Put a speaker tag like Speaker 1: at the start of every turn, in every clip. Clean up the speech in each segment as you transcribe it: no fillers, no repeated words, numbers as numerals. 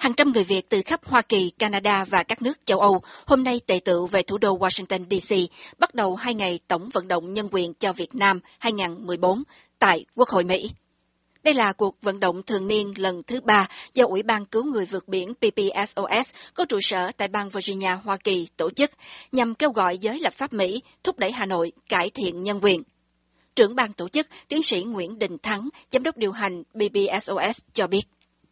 Speaker 1: Hàng trăm người Việt từ khắp Hoa Kỳ, Canada và các nước châu Âu hôm nay tề tựu về thủ đô Washington, D.C. bắt đầu 2 ngày tổng vận động nhân quyền cho Việt Nam 2014 tại Quốc hội Mỹ. Đây là cuộc vận động thường niên lần thứ 3 do Ủy ban Cứu người vượt biển PPSOS có trụ sở tại bang Virginia, Hoa Kỳ tổ chức nhằm kêu gọi giới lập pháp Mỹ thúc đẩy Hà Nội cải thiện nhân quyền. Trưởng ban tổ chức, tiến sĩ Nguyễn Đình Thắng, giám đốc điều hành PPSOS cho biết.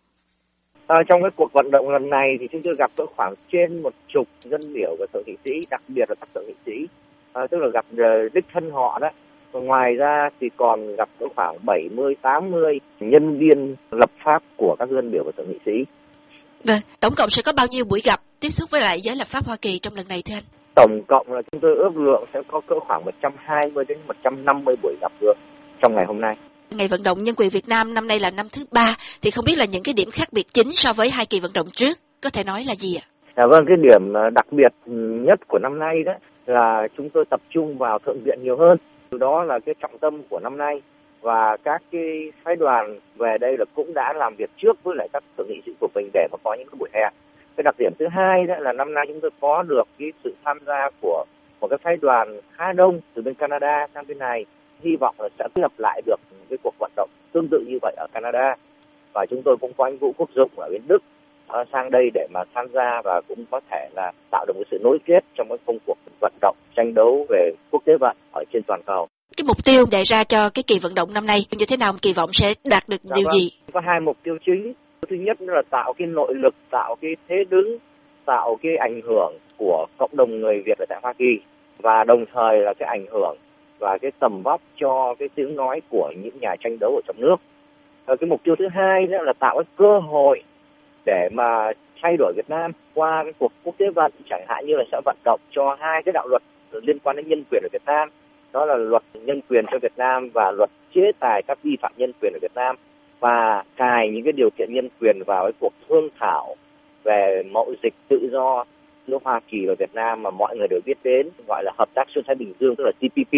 Speaker 2: Trong cái cuộc vận động lần này thì chúng tôi gặp khoảng trên 10 dân biểu và thượng nghị sĩ, đặc biệt là các thượng nghị sĩ, tức là gặp đích thân họ đó. Ngoài ra thì còn gặp khoảng 70-80 nhân viên lập pháp của các dân biểu và thượng nghị sĩ.
Speaker 1: Vâng, tổng cộng sẽ có bao nhiêu buổi gặp tiếp xúc với lại giới lập pháp Hoa Kỳ trong lần này thưa anh?
Speaker 2: Tổng cộng là chúng tôi ước lượng sẽ có cỡ khoảng 120 đến 150 buổi gặp gỡ trong ngày hôm nay.
Speaker 1: Ngày vận động nhân quyền Việt Nam năm nay là năm thứ 3, thì không biết là những cái điểm khác biệt chính so với 2 kỳ vận động trước, có thể nói là gì ạ?
Speaker 2: Vâng, cái điểm đặc biệt nhất của năm nay đó là chúng tôi tập trung vào thượng viện nhiều hơn. Đó là cái trọng tâm của năm nay, và các cái phái đoàn về đây là cũng đã làm việc trước với lại các thượng nghị sĩ của mình để mà có những cái buổi hẹn. Cái đặc điểm thứ hai đó là năm nay chúng tôi có được cái sự tham gia của một cái phái đoàn khá đông từ bên Canada sang bên này. Hy vọng là sẽ lập lại được cái cuộc vận động tương tự như vậy ở Canada. Và chúng tôi cũng có anh Vũ Quốc Dụng ở bên Đức sang đây để mà tham gia, và cũng có thể là tạo được một sự nối kết trong cái công cuộc vận động tranh đấu về quốc tế vận ở trên toàn cầu.
Speaker 1: Cái mục tiêu đề ra cho cái kỳ vận động năm nay như thế nào, kỳ vọng sẽ đạt được điều gì?
Speaker 2: Có 2 mục tiêu chính. Thứ nhất là tạo cái nội lực, tạo cái thế đứng, tạo cái ảnh hưởng của cộng đồng người Việt ở tại Hoa Kỳ, và đồng thời là cái ảnh hưởng và cái tầm vóc cho cái tiếng nói của những nhà tranh đấu ở trong nước. Cái mục tiêu thứ hai nữa là tạo cái cơ hội để mà thay đổi Việt Nam qua cái cuộc quốc tế vận, chẳng hạn như là sẽ vận động cho 2 cái đạo luật liên quan đến nhân quyền ở Việt Nam. Đó là luật nhân quyền cho Việt Nam và luật chế tài các vi phạm nhân quyền ở Việt Nam, và cài những cái điều kiện nhân quyền vào cái cuộc thương thảo về mậu dịch tự do giữa Hoa Kỳ và Việt Nam mà mọi người đều biết đến, gọi là Hợp tác Xuyên Thái Bình Dương, tức là TPP.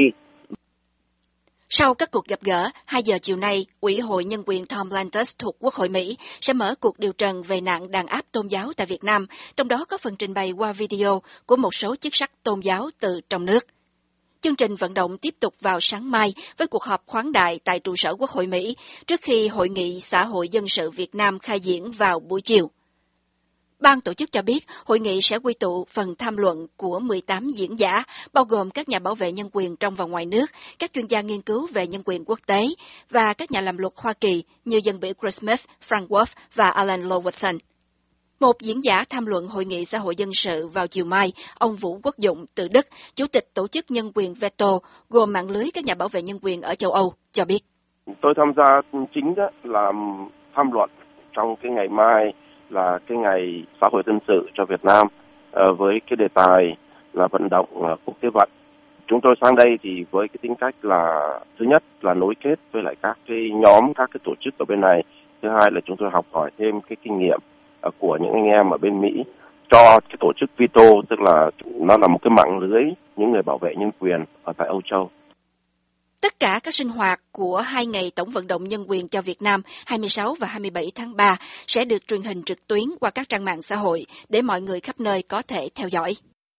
Speaker 1: Sau các cuộc gặp gỡ, 2 giờ chiều nay, Ủy hội Nhân quyền Tom Lantos thuộc Quốc hội Mỹ sẽ mở cuộc điều trần về nạn đàn áp tôn giáo tại Việt Nam, trong đó có phần trình bày qua video của một số chức sắc tôn giáo từ trong nước. Chương trình vận động tiếp tục vào sáng mai với cuộc họp khoáng đại tại trụ sở Quốc hội Mỹ trước khi Hội nghị Xã hội Dân sự Việt Nam khai diễn vào buổi chiều. Ban tổ chức cho biết hội nghị sẽ quy tụ phần tham luận của 18 diễn giả, bao gồm các nhà bảo vệ nhân quyền trong và ngoài nước, các chuyên gia nghiên cứu về nhân quyền quốc tế và các nhà làm luật Hoa Kỳ như dân biểu Chris Smith, Frank Wolf và Alan Lowenthal. Một diễn giả tham luận Hội nghị Xã hội Dân sự vào chiều mai, ông Vũ Quốc Dụng từ Đức, Chủ tịch Tổ chức Nhân quyền Veto, gồm mạng lưới các nhà bảo vệ nhân quyền ở châu Âu, cho biết.
Speaker 3: Tôi tham gia chính đó là tham luận trong cái ngày mai là cái ngày Xã hội Dân sự cho Việt Nam với cái đề tài là vận động quốc tế vận. Chúng tôi sang đây thì với cái tính cách là thứ nhất là nối kết với lại các cái nhóm, các cái tổ chức ở bên này. Thứ hai là chúng tôi học hỏi thêm cái kinh nghiệm của những anh em ở bên Mỹ cho cái tổ chức VETO, tức là nó là một cái mạng lưới những người bảo vệ nhân quyền ở tại Âu Châu.
Speaker 1: Tất cả các sinh hoạt của 2 ngày tổng vận động nhân quyền cho Việt Nam 26 và 27 tháng 3 sẽ được truyền hình trực tuyến qua các trang mạng xã hội để mọi người khắp nơi có thể theo dõi.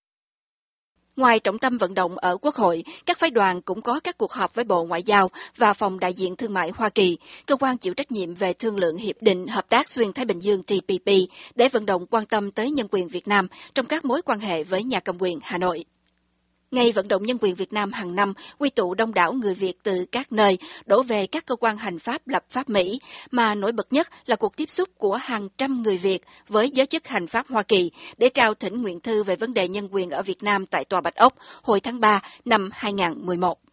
Speaker 1: Ngoài trọng tâm vận động ở Quốc hội, các phái đoàn cũng có các cuộc họp với Bộ Ngoại giao và Phòng Đại diện Thương mại Hoa Kỳ, cơ quan chịu trách nhiệm về thương lượng Hiệp định Hợp tác Xuyên Thái Bình Dương TPP, để vận động quan tâm tới nhân quyền Việt Nam trong các mối quan hệ với nhà cầm quyền Hà Nội. Ngày vận động nhân quyền Việt Nam hàng năm quy tụ đông đảo người Việt từ các nơi đổ về các cơ quan hành pháp lập pháp Mỹ, mà nổi bật nhất là cuộc tiếp xúc của hàng trăm người Việt với giới chức hành pháp Hoa Kỳ để trao thỉnh nguyện thư về vấn đề nhân quyền ở Việt Nam tại Tòa Bạch Ốc hồi tháng 3 năm 2011.